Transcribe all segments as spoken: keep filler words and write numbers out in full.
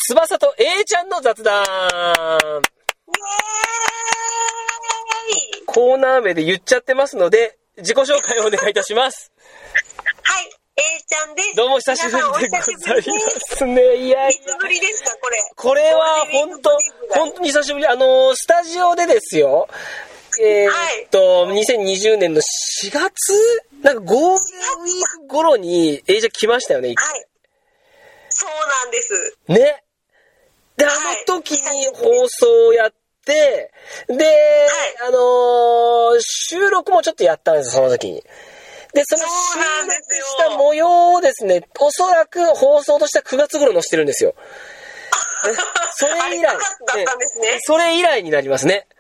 翼と A ちゃんの雑談。 イエーイ。 コーナー名で言っちゃってますので、自己紹介をお願いいたします。 はい、A ちゃんです。 どうも久しぶりでございますね。いやいや。いつぶりですか、これ。 これは本当、本当に久しぶり。あの、スタジオでですよ。えー、っと、はい、にせんにじゅうねんのしがつなんかゴールデンウィーク頃に A ちゃん来ましたよね。 はい。そうなんです。 ね。で、あの時に放送をやって、で、はい、あのー、収録もちょっとやったんですよ、その時に。で、その収録した模様をですね、おそらく放送としてはくがつ頃載せてるんですよ。それ以来、 だったんですね。 それ以来になりますね。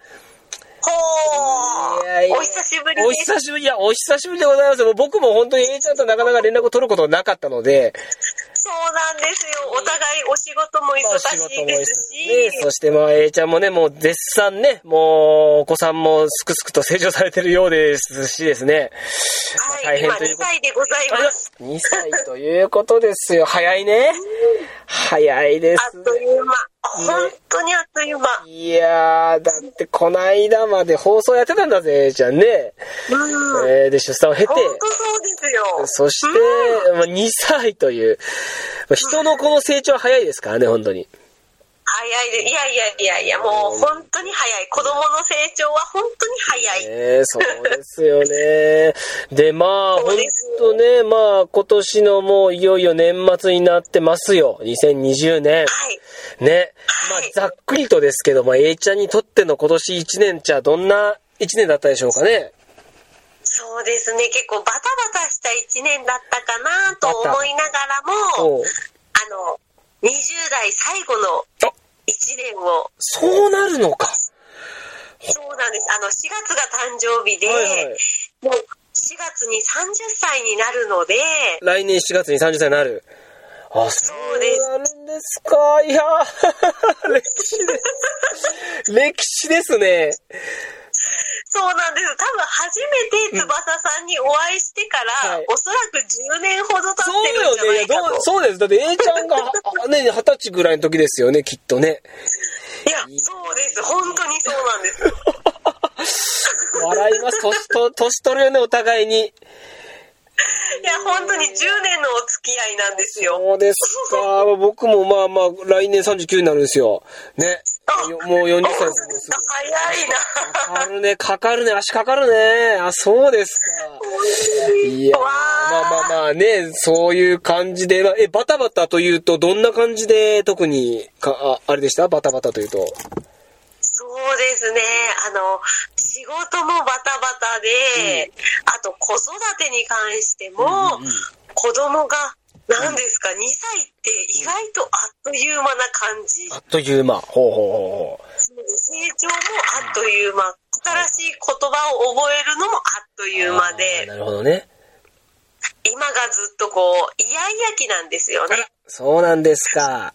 ほー、いやいやお久しぶりです。 お久しぶり、いや、お久しぶりでございます。もう僕も本当に A ちゃんとなかなか連絡を取ることなかったので。 そうなんですよ。お互いお仕事も忙しいですし。 ね、そしてまあ A ちゃんもね、もう絶賛ね、もうお子さんもすくすくと成長されてるようですしですね。 はい、まあ、大変ということ。今にさいでございます。 にさいということですよ。早いね。早いです、 ね。あっという間。本当にあっという間。 いやー、だってこないだまで放送やってたんだぜ、A ちゃんね。うん。えー、で、出産を経て。 本当そうですよ。 そして、まあ、にさいという。人のこの成長は早いですからね、本当に。 早いで、いやいやいやいや、もう本当に早い。子供の成長は本当に早い。 ね、そうですよね。で、まあ、本当ね、まあ、今年のもういよいよ年末になってますよ。にせんにじゅうねん。 はい。 ね。まあ、ざっくりとですけども、A ちゃんにとっての今年いちねんじゃどんないちねんだったでしょうかね。 そうですね。結構バタバタしたいちねんだったかなと思いながらも、あの、にじゅう代最後のいちねんを。 そうなるのか。 そうなんです。あの、しがつが誕生日で、はいはい、もうしがつにさんじゅっさいになるので。 来年しがつにさんじゅっさいになる。あ、そうです。そうなるんですか。いや歴史です。歴史ですね。 そうなんです。多分初めて翼さんにお会いしてから、うんはい、おそらくじゅうねんほど経ってるんじゃないかと。 そうよね。そうです。だって A ちゃんがね、はたちぐらいの時ですよね、きっとね。 いや、そうです。本当にそうなんです。 笑います。年と、年取るよね、お互いに。 いや、本当にじゅうねんのお付き合いなんですよ。 そうですか。僕もまあまあ、来年さんじゅうきゅうになるんですよ。ね。もうよんじゅっさいです。 早いな。 かかるね、かかるね、足かかるね。あ、そうですか。いや、まあまあまあね、そういう感じで、え、バタバタというと、どんな感じで特にか、あ、あれでした？バタバタというと。 そうですね。あの、仕事もバタバタで、うん、あと子育てに関しても、うんうん、子供が、何ですか、うん、にさいって意外とあっという間な感じ。 あっという間。ほうほうほうほう。 成長もあっという間。新しい言葉を覚えるのもあっという間で。 なるほどね。 今がずっとこう、イヤイヤ期なんですよね。 そうなんですか。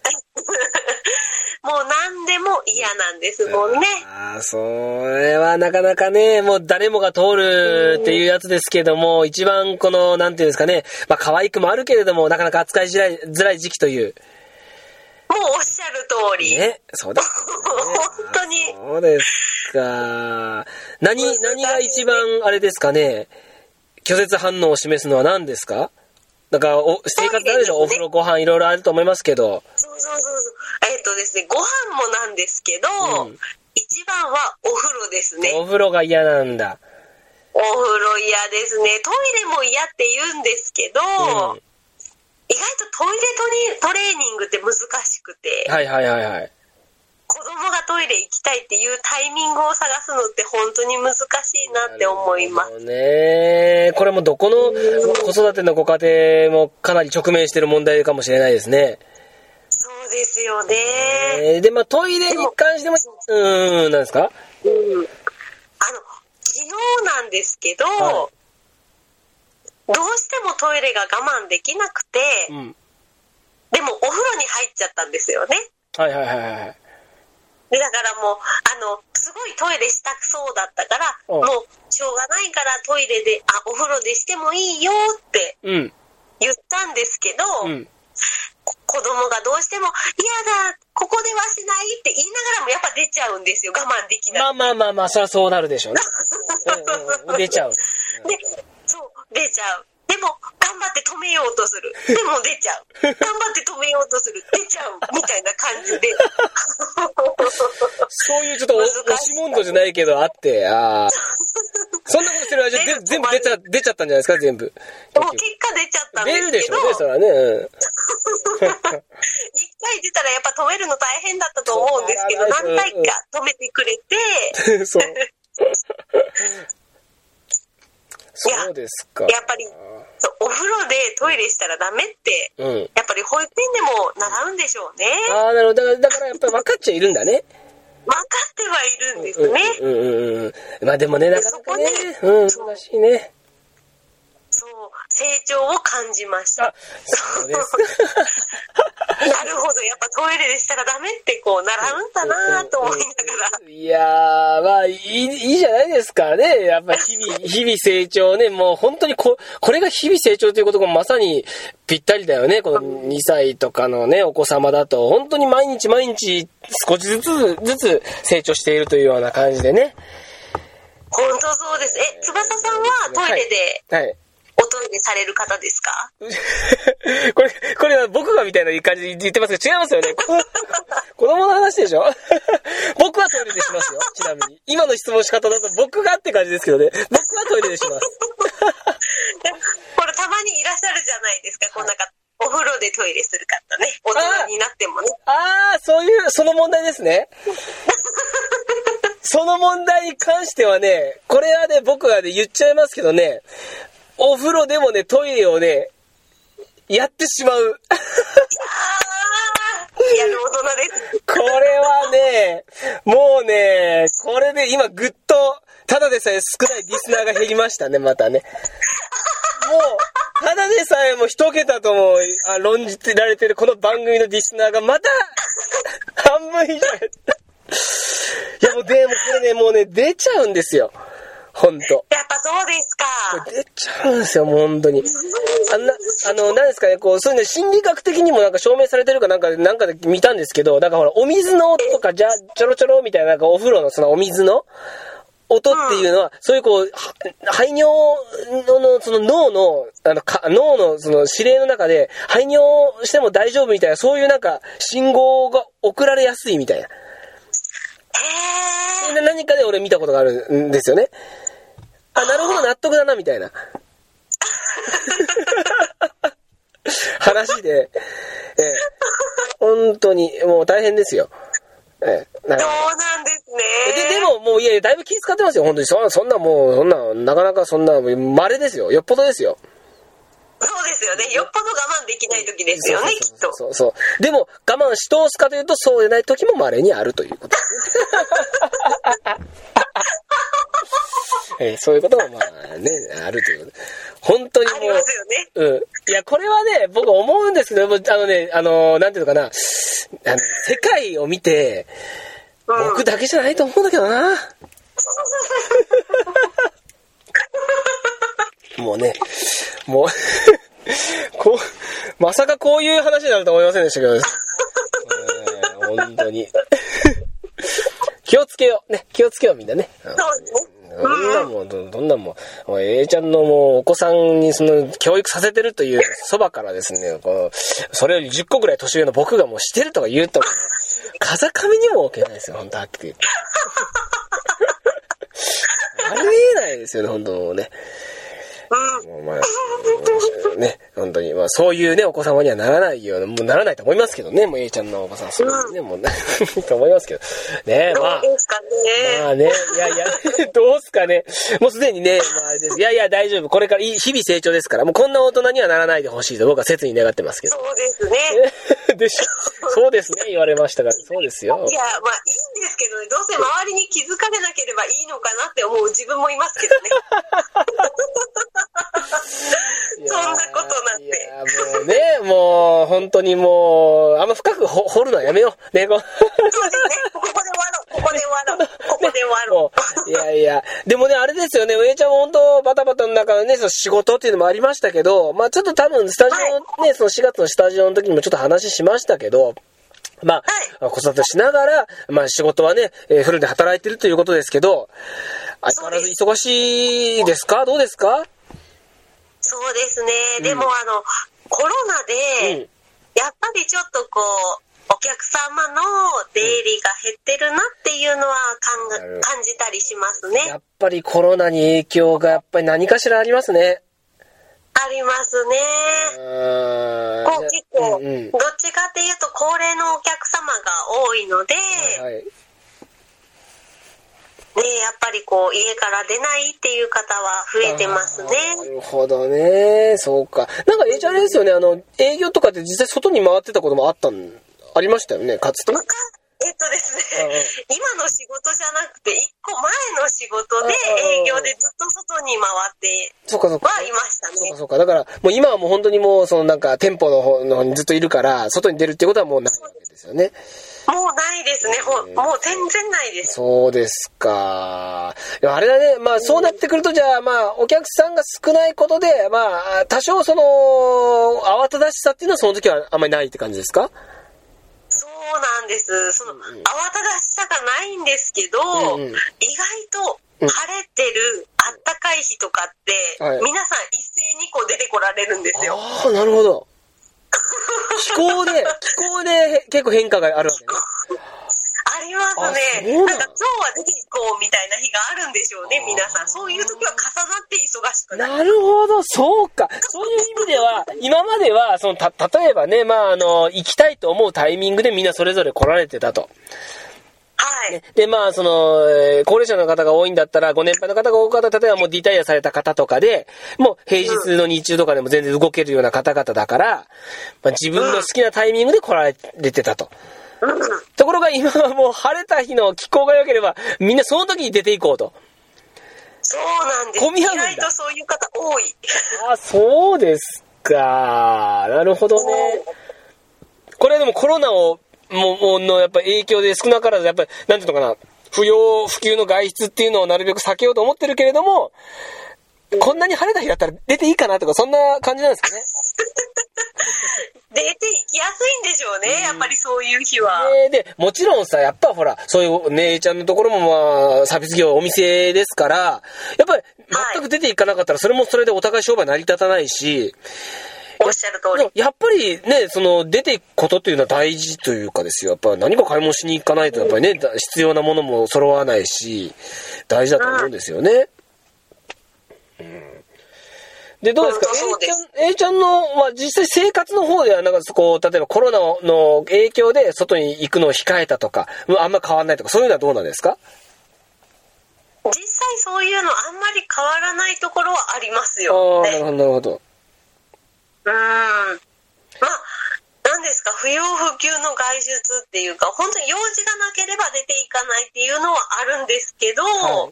もう何でも嫌なんですもんね。 ああ、それはなかなかね、もう誰もが通るっていうやつですけども、一番この、なんていうんですかね、まあ可愛くもあるけれども、なかなか扱いづらい、づらい時期という。 もうおっしゃる通り。 ね、そうだ、ね。 本当に。 そうですか。何、何が一番あれですかね、拒絶反応を示すのは何ですか？だからお生活なんでしょう、ね、お風呂ご飯いろいろあると思いますけど。 そうそうそうそう。えっとですね、ご飯もなんですけど、うん、一番はお風呂ですね。 お風呂が嫌なんだ。 お風呂嫌ですね。トイレも嫌って言うんですけど、うん、意外とトイレトレーニングって難しくて。 はいはいはいはい。 子供がトイレ行きたいっていうタイミングを探すのって本当に難しいなって思います。 ね、これもどこの子育てのご家庭もかなり直面している問題かもしれないですね。 そうですよね。 えー、で、まあトイレに関しても、うーん、なんですか？ うん。あの、昨日なんですけど、はい、どうしてもトイレが我慢できなくて、うん、でもお風呂に入っちゃったんですよね。 はいはいはいはい。 でだからもうあのすごいトイレしたくそうだったから、もうしょうがないからトイレであお風呂でしてもいいよって言ったんですけど、うん、こ子供がどうしても嫌だ、ここではしないって言いながらもやっぱ出ちゃうんですよ、我慢できない。 まあまあまあまあ、そりゃそうなるでしょうね。うんうん、出ちゃう。で、 そう、出ちゃう。でも、頑張って止めようとする。でも出ちゃう。頑張って止めようとする。出ちゃう。みたいな感じで。 そういうちょっと押し問答じゃないけどあって、ああ。そんなことしてる間に全部出ちゃ、出ちゃったんじゃないですか、全部。 もう結果出ちゃったんですけど。 出るでしょうね、それはね。うん一回出たらやっぱ止めるの大変だったと思うんですけど、何回か止めてくれて。そう。 そうですか。 やっぱりそうお風呂でトイレしたらダメって、うん、やっぱり保育園でも習うんでしょうね。 ああ、なるほど。だから、だからやっぱり分かっちゃいるんだね。 分かってはいるんですね。 うんうんうんうん。まあでもね、なかなかね、うん、難しいね。 そう、成長を感じました。 そうです。 なるほど、やっぱトイレでしたらダメってこう習うんだなと思いながら。 いやー、まあいい、いいじゃないですかね。やっぱ日々、日々成長ね。もう本当にこ、これが日々成長ということがまさにぴったりだよね。このにさいとかのね、お子様だと、本当に毎日毎日少しずつずつ成長しているというような感じでね。 本当そうです。え、翼さんはトイレで、はい、はいおトイレされる方ですか？ これ、これは僕がみたいな感じで言ってますけど違いますよね。子供の話でしょ？僕はトイレでしますよ、ちなみに。今の質問仕方だと僕がって感じですけどね。僕はトイレでします。 これたまにいらっしゃるじゃないですか、こんな方。お風呂でトイレする方ね。大人になってもね。 ああ、そういう、その問題ですね。その問題に関してはね、これはね、僕はね、言っちゃいますけどね、お風呂でもね、トイレをね、やってしまう。あー、やる大人です。 これはね、もうね、これで今ぐっと、ただでさえ少ないリスナーが減りましたね、またね。もう、ただでさえも一桁ともあ論じてられてるこの番組のリスナーがまた、半分以上減った。いやもうでもこれね、もうね、出ちゃうんですよ。ほんと。 やっぱそうですか。 出ちゃうんですよ、もう本当に。あんな、あの、何ですかね、こう、そういうの心理学的にもなんか証明されてるかなんか、なんかで見たんですけど、だからほら、お水の音とか、じゃ、ちょろちょろみたいな、なんかお風呂のそのお水の音っていうのは、うん、そういうこう、排尿の、その脳の、あの、か脳のその指令の中で、排尿しても大丈夫みたいな、そういうなんか、信号が送られやすいみたいな。 へー。 何かで俺見たことがあるんですよね。あ、なるほど、納得だな、みたいな。話で、ええ、本当に、もう大変ですよ。ええ、なそうなんですね。 で、でも、もう、いやいや、だいぶ気遣ってますよ、本当に。そそんな、もう、そんな、なかなかそんな、稀ですよ。よっぽどですよ。 そうですよね。よっぽど我慢できない時ですよね、きっと。 そうそう。でも、我慢し通すかというと、そうでない時も稀にあるということですね。えー、そういうこともまあね、あるということで。本当にもう。ありますよね。 うん。いや、これはね、僕思うんですけど、あのね、あの、なんていうのかな、あの、世界を見て、うん、僕だけじゃないと思うんだけどな。もうね、もう、こう、まさかこういう話になると思いませんでしたけど、えー、本当に。気をつけよう。ね、気をつけよう、みんなね。 そうですね。 どんなもん、どんなもん、もう A ちゃんのもうお子さんにその教育させてるというそばからですね、この、それよりじゅっこぐらい年上の僕がもうしてるとか言うと、風上にも置けないですよ、本当はっきり言って。ありえないですよね、本当もうね。もうまあ、ね、本当に、まあそういうね、お子様にはならないような、もうならないと思いますけどね、もう A ちゃんのお子さん、そういうね、もうな、と思いますけど。ね、まあ。 どうですかね。 まあね、いやいや、どうすかね。もうすでにね、まああれです。いやいや、大丈夫。これから日々成長ですから、もうこんな大人にはならないでほしいと僕は切に願ってますけど。 そうですね。 でしょ。そうですね、言われましたから、そうですよ。 いや、まあいいんですけどね、どうせ周りに気づかれなければいいのかなって思う自分もいますけどね。そんなことなんて。いや、 もうね、もう、本当にもう、あんま深く掘るのはやめよう。ね、こそうですね。ここで終わろう。ここで終わろう。ここで終でもある。 いやいや。でもね、あれですよね、上ちゃんも本当バタバタの中でね、その仕事っていうのもありましたけど、まあちょっと多分スタジオね、はい、そのしがつのスタジオの時にもちょっと話しましたけど、まあ、はい、子育てしながら、まあ仕事はね、えー、フルで働いてるということですけど、相変わらず忙しいですか？どうですか？ そうですね。うん、でもあの、コロナで、うん、やっぱりちょっとこう、お客様の出入りが減ってるなっていうのは感じたりしますね。 やっぱりコロナに影響がやっぱり何かしらありますね。 ありますね。こう結構、うんうん、どっちかっていうと高齢のお客様が多いので、はいはい、ね、やっぱりこう家から出ないっていう方は増えてますね。 なるほどね。そうか。なんかえーちゃんあれですよね、あの営業とかって実際外に回ってたこともあったんありましたよね、かつて。 えっとですね、今の仕事じゃなくて、一個前の仕事で営業でずっと外に回ってはいましたね。 そうかそうか。だから、もう今はもう本当にもう、そのなんか店舗の方の方にずっといるから、外に出るってことはもうないわけですよね。 もうないですね。もう全然ないです。 そうですか。いやあれだね、まあそうなってくると、じゃあまあお客さんが少ないことで、まあ多少その、慌ただしさっていうのはその時はあんまりないって感じですか？ そうなんです。その、うんうん、慌ただしさがないんですけど、うんうん、意外と晴れてる、あったかい日とかって、はい、皆さん一斉にこう出てこられるんですよ。 ああ、なるほど。気候で、気候で結構変化があるわけね。 ありますね。なんか今日は出ていこうみたいな日があるんでしょうね、皆さん。そういう時は重なって忙しくなる。 なるほど、そうか。そういう意味では、今までは、その、た、例えばね、まあ、あの、行きたいと思うタイミングでみんなそれぞれ来られてたと。 はい。 ね、で、まあ、その、高齢者の方が多いんだったら、ご年配の方が多かったら、例えばもうリタイアされた方とかで、もう平日の日中とかでも全然動けるような方々だから、まあ、自分の好きなタイミングで来られてたと。うん、ところが今はもう晴れた日の気候が良ければ、みんなその時に出ていこうと。 そうなんです。 混み合うんだ。 意外とそういう方多い。 あ、そうですか。なるほどね。これでもコロナを、もう、のやっぱ影響で少なからず、やっぱり、なんていうのかな、不要不急の外出っていうのをなるべく避けようと思ってるけれども、うん、こんなに晴れた日だったら出ていいかなとか、そんな感じなんですかね。 出て行きやすいんでしょうね、うん、やっぱりそういう日は。 ね、で、もちろんさ、やっぱほら、そういう姉ちゃんのところもまあ、サービス業お店ですから、やっぱり全く出ていかなかったら、それもそれでお互い商売成り立たないし、 おっしゃる通り。 やっぱりね、その出ていくことっていうのは大事というかですよ。やっぱ何か買い物しに行かないとやっぱりね、うん、必要なものも揃わないし、大事だと思うんですよね。うん、で、どうですか？ A ちゃん、A ちゃんの、まあ、実際生活の方ではなんかこう、例えばコロナの影響で外に行くのを控えたとか、あんま変わんないとか、そういうのはどうなんですか？ 実際そういうのあんまり変わらないところはありますよ、ね。 ああ、なるほど、なるほど。 うーん。まあ、何ですか、不要不急の外出っていうか、本当に用事がなければ出ていかないっていうのはあるんですけど、はい、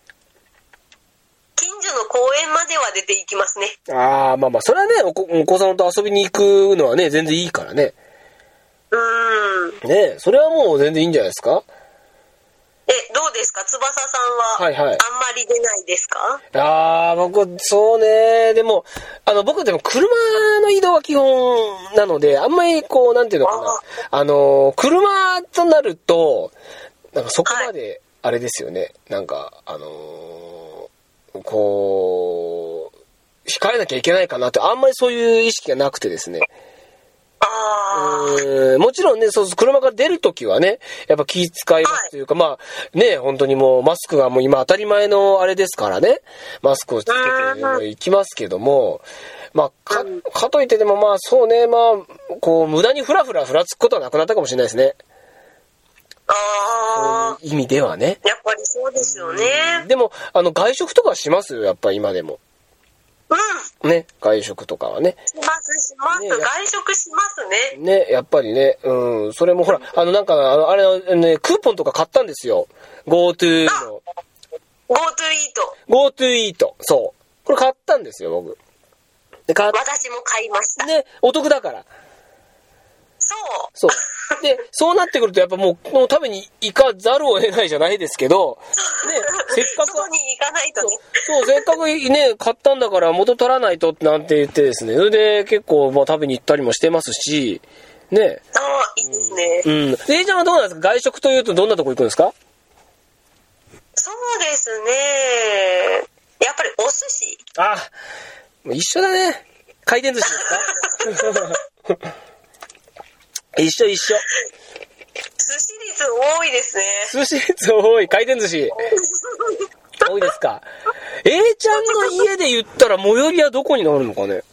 近所の公園までは出ていきますね。 ああ、まあまあ、それはね、お子、お子さんと遊びに行くのはね、全然いいからね。 うーん。 ね、それはもう全然いいんじゃないですか？ え、どうですか？翼さんは、はいはい、あんまり出ないですか？ ああ、僕、そうね。でも、あの、僕でも車の移動は基本なので、あんまりこう、なんていうのかな。あ, あの、車となると、なんかそこまで、あれですよね。はい、なんか、あのー、こう、控えなきゃいけないかなって、あんまりそういう意識がなくてですね。うん、もちろんね、そう車から出るときはね、やっぱ気遣いますというか、はい、まあね、本当にもうマスクがもう今当たり前のあれですからね、マスクをつけていきますけども、まあか、かといってでもまあそうね、まあ、こう無駄にフラフラふらつくことはなくなったかもしれないですね。 ああ。 そういう意味ではね。 やっぱりそうですよね。 でも、あの外食とかしますよ、やっぱり今でも。 うん。 ね、外食とかはね。 します、します。ね、外食しますね。 ね、やっぱりね、うん、それもほら、あのなんか、あの、あれ、ね、クーポンとか買ったんですよ。GoTo の。 GoTo イート。 GoTo イート。そう。これ買ったんですよ、僕。 で、買っ私も買いました。 ね、お得だから。 そう。 そう。 で、そうなってくるとやっぱもう、もう食べに行かざるを得ないじゃないですけど、ね、せっかく。 そこに行かないとね。 そう、そうせっかくね、買ったんだから元取らないとなんて言ってですね、それで結構まあ食べに行ったりもしてますし、ね。 ああ、いいですね。 うん。で、ちゃんはどうなんですか？外食というとどんなとこ行くんですか？ そうですね。やっぱりお寿司。 あ、一緒だね。回転寿司ですか？一緒一緒。 寿司率多いですね。 寿司率多い。回転寿司。多いですか。A ちゃんの家で言ったら最寄りはどこになるのかね。 えーっ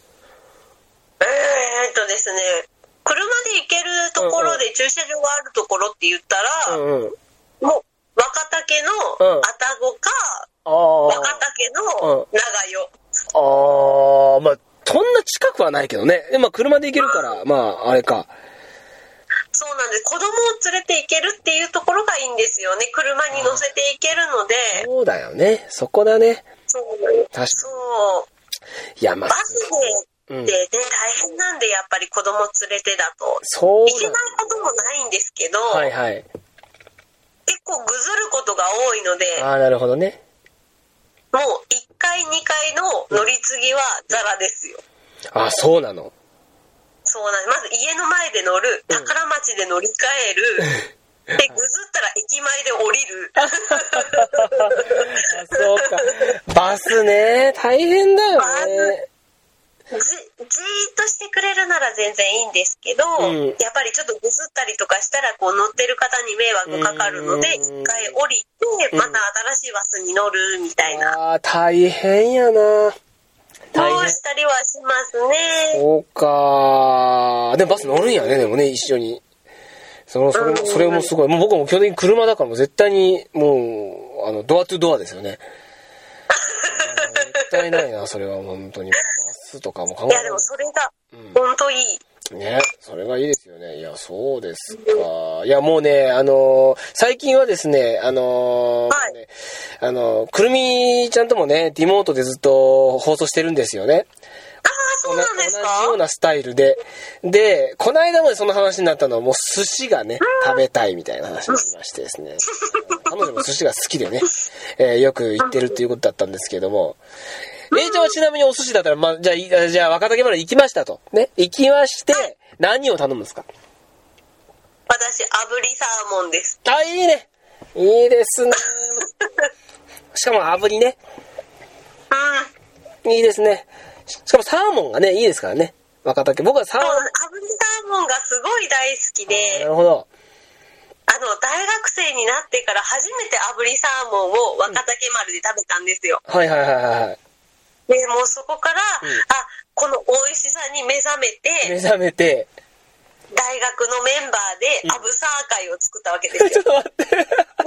とですね。車で行けるところで駐車場があるところって言ったら、 うんうん、 もう若竹の愛宕か、うん、若竹の長与。 ああ、まあそんな近くはないけどね。まあ車で行けるから、うん、まああれか。 そうなんです。子供を連れて行けるっていうところがいいんですよね。車に乗せて行けるので。 そうだよね。そこだね。 そうなんです。確かに。そう。 いや、まあ、 バスで、うん、でね、大変なんで、やっぱり子供連れてだと。 そう。 行けないこともないんですけど。 はいはい。 結構ぐずることが多いので。 ああ、なるほどね。 もういっかいにかいの乗り継ぎはザラですよ。 ああ、そうなの。 そうなんです。まず家の前で乗る、宝町で乗り換える、うん、で、ぐずったら駅前で降りる。あ、 そうか。バスね、大変だよね。 じ, じーっとしてくれるなら全然いいんですけど、うん、やっぱりちょっとぐずったりとかしたらこう乗ってる方に迷惑かかるので、一回降りてまた新しいバスに乗るみたいな。 ああ、大変やな。 そうしたりはしますね。 そうか。でもバス乗るんやね、でもね、一緒に。その、それも、それもすごい。もう僕も基本的に車だからもう絶対に、もう、あの、ドアトゥドアですよね。絶対ないな、それは本当に。バスとかも考えない。 いや、でもそれが、本当いい。 うん、ね、それがいいですよね。いや、そうですか。いや、もうね、あのー、最近はですね、あのー、はい、ね、あのー、くるみちゃんともね、リモートでずっと放送してるんですよね。 ああ、そうなんですか？ 同じようなスタイルで。で、この間までその話になったのはもう寿司がね、食べたいみたいな話になりましてですね。彼女も寿司が好きでね、えー、よく行ってるっていうことだったんですけども、A ちゃんはちなみにお寿司だったら、まあ、じゃあ、じゃあ若竹まで行きましたと。ね。行きまして、何を頼むんですか？ 私、炙りサーモンです。 あ、いいね。いいですね。しかも炙りね。 うん。 いいですね。しかもサーモンがね、いいですからね。若竹。僕はサーモン。 炙りサーモンがすごい大好きで。 なるほど。 あの、大学生になってから初めて炙りサーモンを若竹丸で食べたんですよ。 うん、はいはいはいはい。 で、もうそこから、うん、あ、この美味しさに目覚めて、 目覚めて、 大学のメンバーでアブサー会を作ったわけですよ。 ちょっと待って。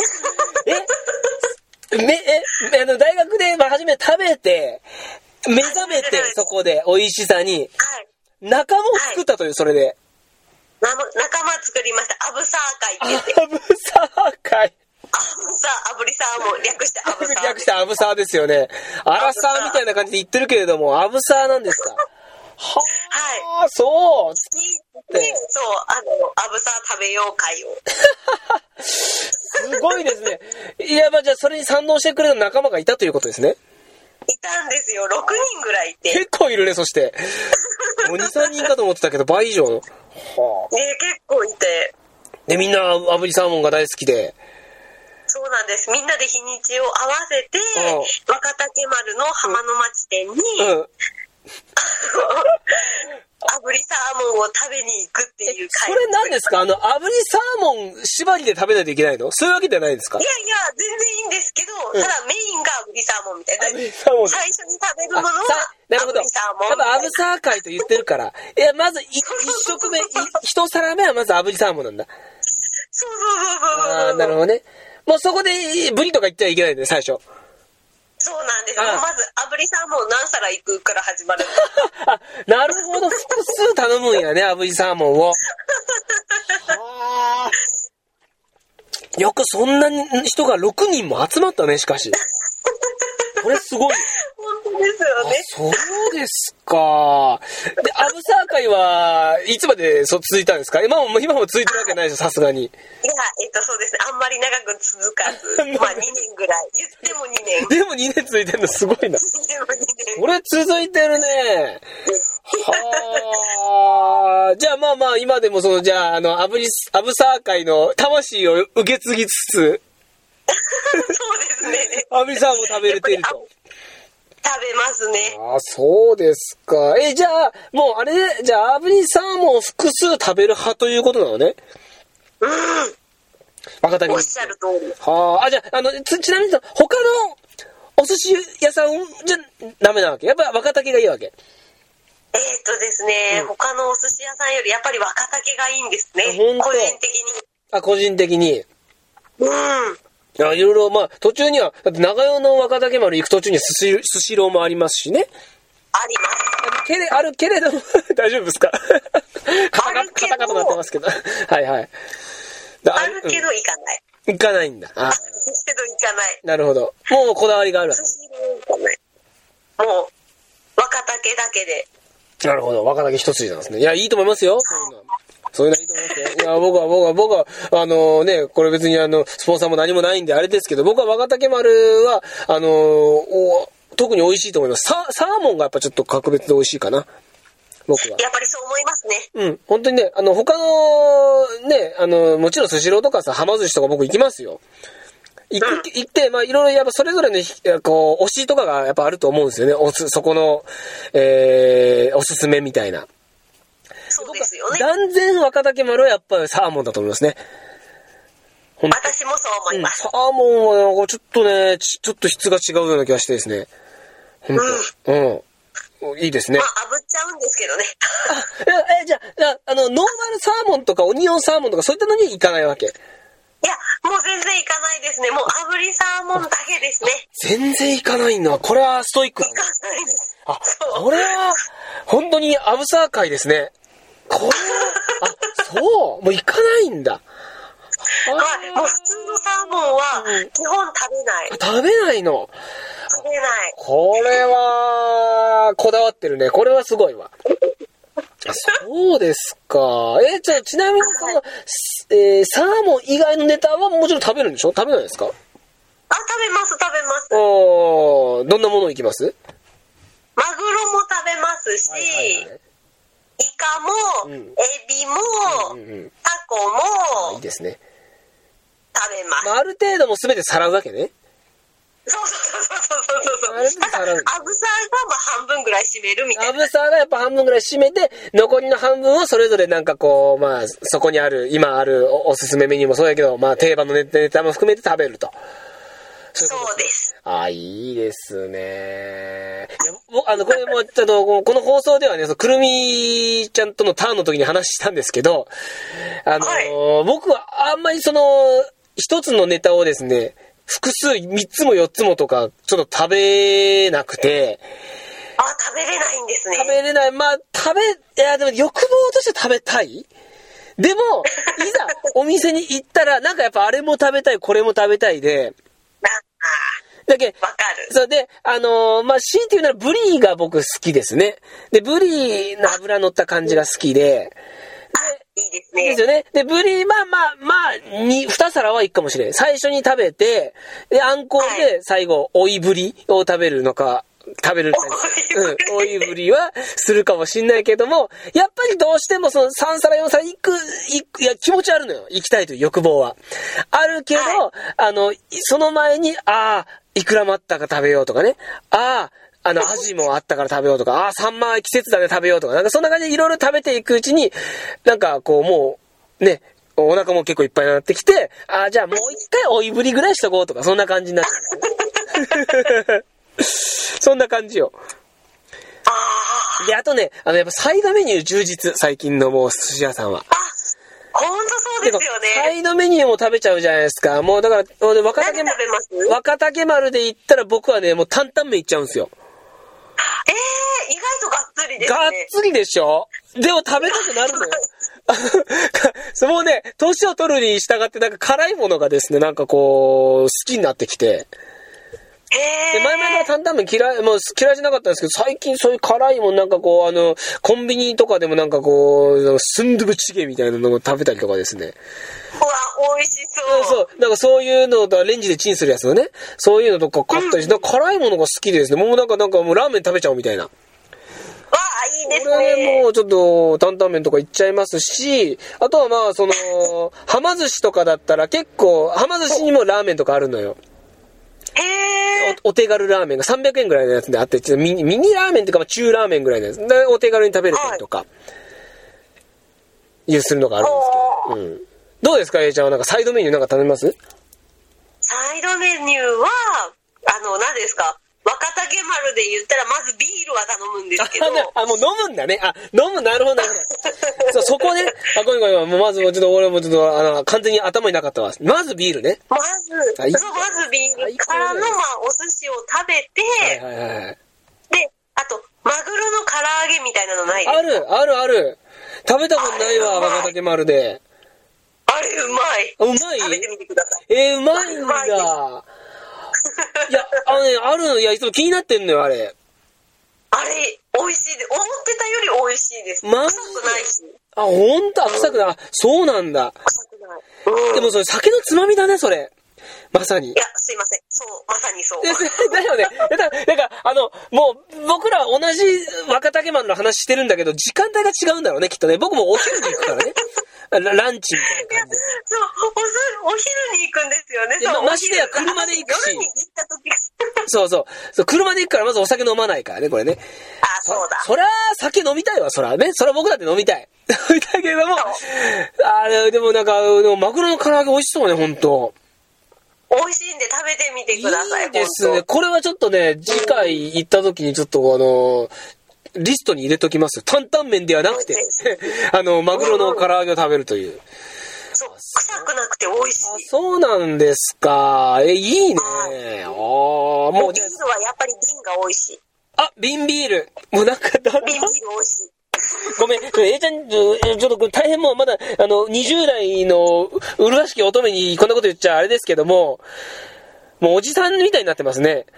えめ、え、あの、大学で初めて食べて、目覚めて、そこで美味しさに、はい、仲間を作ったという、はい、それで。 仲間作りました。アブサー会って言って。 アブサー会。 アブサー、炙りサーモン、略してアブサー。 略してアブサーですよね。アラサーみたいな感じで言ってるけれども、アブサーなんですか。はあ、はい。 そう。 で、そう、あの、アブサー食べよう会を。 すごいですね。いや、まあじゃあそれに賛同してくれる仲間がいたということですね。 いたんですよ。ろくにんぐらいいて。 結構いるね、そして。もうに、さんにんかと思ってたけど、倍以上の。はあ、ね、結構いて。 で、みんな炙りサーモンが大好きで。 そうなんです。みんなで日にちを合わせて、若竹丸の浜の町店に、うんうん炙りサーモンを食べに行くっていう会。 それ何ですか？あの、炙りサーモン縛りで食べないといけないの？そういうわけじゃないですか？ いやいや、全然いいんですけど、うん、ただメインが炙りサーモンみたいな。 炙りサーモン。 最初に食べるものは炙りサーモン。 ただ、炙サー会と言ってるから。いや、まず一食目、一皿目はまず炙りサーモンなんだ。 そうそうそうそう。 ああ、なるほどね。もうそこでブリとか言っちゃいけないんで、最初。 そうなんです。もうまず炙りサーモン何皿いくから始まる。 あ、なるほど。複数頼むんやね、炙りサーモンを。はあ。よくそんな人がろくにんも集まったね、しかし。これすごい。 本当ですよね。 そうですか。で、アブサー会はいつまでそ続いたんですか？今も、今も続いてるわけないでしょ、さすがに。いや、 えっと、そうですね。あんまり長く続かず、まあにねんぐらい。言ってもにねん。 でもにねん続いてるのすごいな。でもにねん。これ続いてるね。はあ。じゃあまあまあ、今でもその、じゃあ、あの、アブリス、アブサー会の魂を受け継ぎつつ、 そうですね。 アブリサーも食べれてると。 食べますね。 ああ、そうですか。え、じゃあ、もうあれ、じゃあ、炙りサーモンを複数食べる派ということなのね。 うん。 若竹。 おっしゃる通り。 はあ、あ、じゃあ、あの、ち、ちなみに、他のお寿司屋さんじゃダメなわけ？やっぱ若竹がいいわけ？ えー、っとですね、うん、他のお寿司屋さんよりやっぱり若竹がいいんですね。個人的に。 あ、個人的に。 うん。 いや、いろいろ、まあ、途中には、だって長与の若竹丸行く途中にはスシ、スシローもありますしね。 あります。 けれ、あるけれども、大丈夫ですか？カタカタ、カタカタなってますけど。はいはい。 あるけど行かない。 うん、行かないんだ。ああ。 けど行かない。 なるほど。もうこだわりがあるわけ。 スシロー行かない。もう、若竹だけで。 なるほど。若竹一筋なんですね。いや、いいと思いますよ。そういうのは。そういうのいいと思いますよ。いや、僕は、僕は、僕は、あのね、これ別にあの、スポンサーも何もないんであれですけど、僕は若竹丸は、あのお、特に美味しいと思います。サ、サーモンがやっぱちょっと格別で美味しいかな。僕は。 やっぱりそう思いますね。 うん。本当にね、あの、他の、ね、あの、もちろんスシローとかさ、はま寿司とか僕行きますよ。行って、行って、まあ、いろいろやっぱそれぞれね、こう、推しとかがやっぱあると思うんですよね。おす、そこの、えー、おすすめみたいな。 そうですよね。 断然若竹丸はやっぱりサーモンだと思いますね。 私もそう思います。 うん、サーモンはなんかちょっとね、ちょっと質が違うような気がしてですね。本当、うん。うん。いいですね。 まあ、炙っちゃうんですけどね。 あ、え、じゃあ、あの、ノーマルサーモンとかオニオンサーモンとかそういったのに行かないわけ？ いや、もう全然行かないですね。もう炙りサーモンだけですね。 全然行かないんだ。これはストイックだ、ね。 行かないです。 あ、これは、本当にアブサー界ですね。これは、あ、そう、もう行かないんだ。 はい、もう普通のサーモンは基本食べない。 食べないの？ 食べない。 これは、こだわってるね。これはすごいわ。そうですか。え、じゃあちなみにその、えー、サーモン以外のネタはもちろん食べるんでしょ？食べないですか？ あ、食べます、食べます。 おー、どんなものいきます？ マグロも食べますし、はいはいはい、イカも、うん、エビも、うんうんうん、タコも、 いいですね。 食べます。 まあ、ある程度も全てさらうわけね。 そうそうそうそうそうそう。ただ、アブサーがまあ半分ぐらい占めるみたいな。 アブサーがやっぱ半分ぐらい占めて、残りの半分をそれぞれなんかこう、まあ、そこにある、今ある お, おすすめメニューもそうやけど、まあ定番のネタも含めて食べると。 そうです。 ああ、いいですね。あの、これも、ちょっと、この放送ではね、くるみちゃんとのターンの時に話したんですけど、あの、はい、僕はあんまりその、一つのネタをですね、複数、三つも四つもとか、ちょっと食べなくて。 あ、食べれないんですね。 食べれない。まあ、食べ、いや、でも欲望として食べたい？でも、いざお店に行ったら、なんかやっぱあれも食べたい、これも食べたいで。だけわかる。 そうで、あのー、まあ、強いて言うならブリが僕好きですね。で、ブリの脂乗った感じが好きで。 いいですね。 いいですよね。で、ブリ、まあまあ、まあ、に、二皿はいいかもしれん。最初に食べて、で、アンコールで最後、追いブリを食べるのか、食べる感じ。うん、追いブリはするかもしんないけども、やっぱりどうしてもそのさん皿よん皿行く、行く、いや、気持ちあるのよ。行きたいという欲望は。あるけど、はい、あの、その前に、ああ、いくらもあったから食べようとかね。ああ、あの、アジもあったから食べようとか、ああ、サンマ季節だね食べようとか、なんかそんな感じでいろいろ食べていくうちに、なんかこうもう、ね、お腹も結構いっぱいになってきて、ああ、じゃあもう一回おいぶりぐらいしとこうとか、そんな感じになっちゃう。そんな感じよ。で、あとね、あの、やっぱサイドメニュー充実、最近のもう寿司屋さんは。 あ、ほんとそうですよね。 サイドメニューも食べちゃうじゃないですか。もうだから、若竹丸、若竹丸で行ったら僕はね、もう担々麺行っちゃうんですよ。 ええー、意外とがっつりですね。 がっつりでしょ？でも食べたくなるのよ。もうね、年を取るに従ってなんか辛いものがですね、なんかこう、好きになってきて。 へへー。 で、前々から担々麺嫌い、もう嫌いじゃなかったんですけど、最近そういう辛いもんなんかこう、あの、コンビニとかでもなんかこう、スンドゥブチゲみたいなのを食べたりとかですね。 うわ、美味しそう。 そう、なんかそういうのとレンジでチンするやつのね、そういうのとか買ったりして、うん、辛いものが好きでですね、もうなんかなんかもうラーメン食べちゃおうみたいな。 わあ、いいですね。 これもうちょっと担々麺とかいっちゃいますし、あとはまあその、はま寿司とかだったら結構、はま寿司にもラーメンとかあるのよ。 へー。 お, お手軽ラーメンがさんびゃくえんぐらいのやつであって、ミニ、ミニラーメンとか中ラーメンぐらいのやつでお手軽に食べれたりとか、はい、いうするのがあるんですけど。うん。どうですか、Aちゃんはなんかサイドメニューなんか頼みます？ サイドメニューは、あの、何ですか、若竹丸で言ったらまずビールは頼むんですけど。 あ、もう飲むんだね。あ、飲む、なるほど、なるほど。そう、そこね。あ、ごめんごめん。もうまず、ちょっと俺もちょっと、あの、完全に頭になかったわ。まずビールね。 まず、そう、まずビールからの、まあ、お寿司を食べて、はいはいはい。で、あと、マグロの唐揚げみたいなのないですか？ ある、ある、ある。食べたことないわ、若竹丸で。 あれ、うまい。 うまい？ 食べてみてください。 えー、うまいんだ。いや、あのね、ある、いや、いつも気になってんのよ、あれ。 あれ、美味しいで、思ってたより美味しいです。 ま、 臭くないし。 あ、ほんと、臭くない。そうなんだ。 臭くない。うん、 でもそれ、酒のつまみだね、それ。まさに。 いや、すいません。そう、まさにそう。 だよね。だから、だからあの、もう、僕ら同じ若竹丸の話してるんだけど、時間帯が違うんだろうね、きっとね。僕もお昼に行くからね。ラ, ランチみたいな感じで。 そうお、お昼に行くんですよね。そう、 ましてや車で行くし。 夜に行った時そうそう。そう、車で行くからまずお酒飲まないからね、これね。 あ、そうだ。 そ, そりゃ、酒飲みたいわ、そりゃね。そりゃ僕だって飲みたい。飲みたいけれども、あれ、でもなんか、でもマグロの唐揚げ美味しそうね、ほんと。 美味しいんで食べてみてください。 いいですね。これはちょっとね、次回行った時にちょっとあの、リストに入れときますよ。担々麺ではなくて、あの、マグロの唐揚げを食べるという。 そう、臭くなくて美味しい。あ、 そうなんですか。え、いいね。ああ、もう。 ビールはやっぱり瓶が美味しい。 あ、瓶ビール。もうなんかだんだん。 瓶ビール美味しい。 ごめん、A ちゃん、ちょっと大変もうまだ、あの、にじゅう代のうるわしき乙女にこんなこと言っちゃあれですけども、もうおじさんみたいになってますね。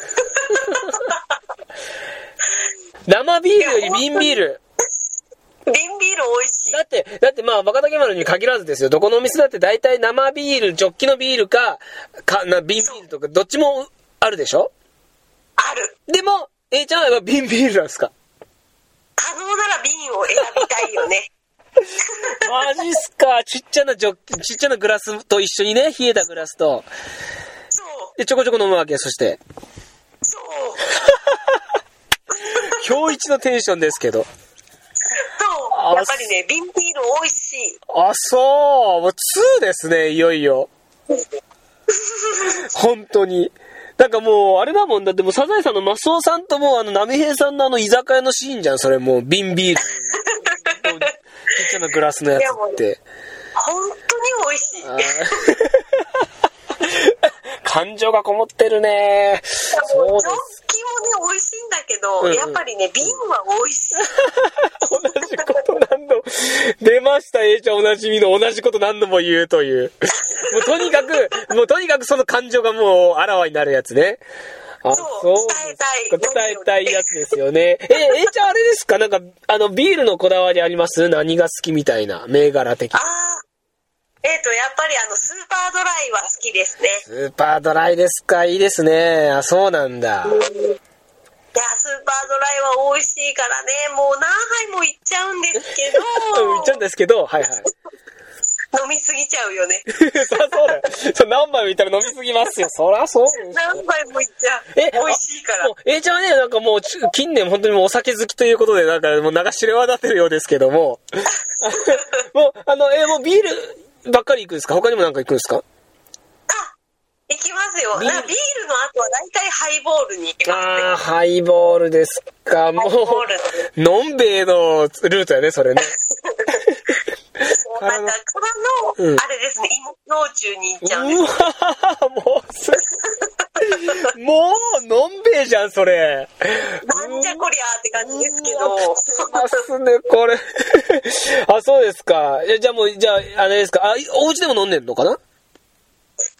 生ビールより瓶ビール。 瓶ビール美味しい。 だって、だってまあ、若竹丸に限らずですよ。どこのお店だって大体生ビール、ジョッキのビールか、か、な、瓶ビールとか、どっちもあるでしょ？ ある。 でも、A ちゃんは瓶ビールなんですか？ 可能なら瓶を選びたいよね。 マジっすか。ちっちゃなジョッキ、ちっちゃなグラスと一緒にね、冷えたグラスと。 そう。 で、ちょこちょこ飲むわけ、そして。 そう。 今日一のテンションですけど。 そう。やっぱりね、瓶ビール美味しい。 あ、そう。もうツーですね、いよいよ。本当に。なんかもう、あれだもんだってもう、サザエさんのマスオさんともう、あの、波平さんのあの、居酒屋のシーンじゃん、それもう、瓶ビール。ちっちゃなグラスのやつって。 本当に美味しい。 感情がこもってるね。そうです。 ジョッキもね、美味しいんだけど、うんうん、やっぱりね、瓶は美味しい。 同じこと何度も、出ました、A ちゃんおなじみの同じこと何度も言うという。もうとにかく、もうとにかくその感情がもうあらわになるやつね。あ、 そう、そう伝えたい。 伝えたいやつですよね。え、A ちゃんあれですか？なんか、あの、ビールのこだわりあります？何が好きみたいな、銘柄的。 ああ。えっと、やっぱりあの、スーパードライは好きですね。 スーパードライですか？いいですね。あ、そうなんだ。 うん、いや、スーパードライは美味しいからね、もう何杯もいっちゃうんですけど。 いっちゃうんですけど、はいはい。 飲みすぎちゃうよね。 そりゃそうだよ。そ何杯もいったら飲みすぎますよ。そりゃそうです。 何杯もいっちゃう。え、美味しいから。 A ちゃんはね、なんかもう近年本当にもうお酒好きということで、なんかもう流しれ渡ってるようですけども。もう、あの、え、もうビールばっかり行くんですか？他にもなんか行くんですか？ あ、行きますよ。ビールの後は大体ハイボールに行きますね。 ああ、ハイボールですか。もう、のんべえのルートやね、それね。 そう、なんか、からの、うん、あれですね、芋焼酎に行っちゃうんです。うわもうす、もう、のんべえじゃん、それ。 なんじゃこりゃーって感じですけど。 ますね、これ。あ、そうですか。じゃあもう、じゃあ、あれですか。あ、お家でも飲んでんのかな？ あ、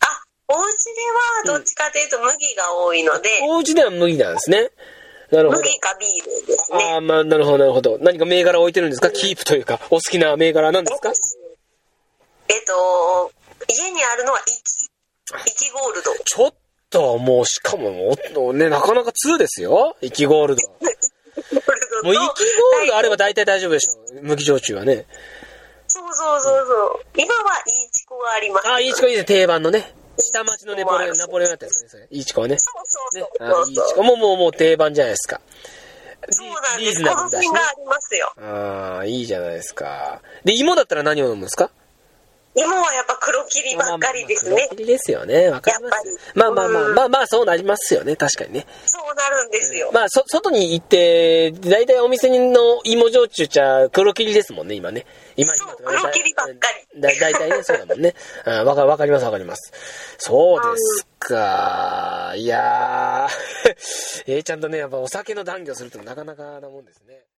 お家ではどっちかというと麦が多いので、 うん、お家では麦なんですね。なるほど。 麦かビールですね。 ああ、まあ、なるほど、なるほど。何か銘柄置いてるんですか、うん、キープというか、お好きな銘柄は何ですか？ えっと、家にあるのはイキ。イキゴールド。 ちょっと、もう、しかも、ね、なかなかツーですよ。イキゴールド。もう、イキゴールドあれば大体大丈夫でしょ。麦焼酎はね。 そうそうそうそう。今はイチコがあります。 あ、イチコいいですね、定番のね。下町のネポレオン、ナポレオンだったんですね、それ。イチコはね。 そうそうそう。 ね、あ、イチコももう、もう定番じゃないですか。 そうなんです。この辺がありますよ。 ああ、いいじゃないですか。で、芋だったら何を飲むんですか？ 芋はやっぱ黒霧ばっかりですね。 黒霧ですよね。わかります。まあまあまあ、まあまあそうなりますよね。確かにね。 そうなるんですよ。 まあ、そ、外に行って、だいたいお店の芋焼酎茶、黒霧ですもんね、今ね。今、 そう、黒霧ばっかり。 だ、だいたいね、そうだもんね。あ、わか、わかります、わかります。そうですか。いやー、えー、ちゃんとね、やっぱお酒の談義をするとなかなかなもんですね。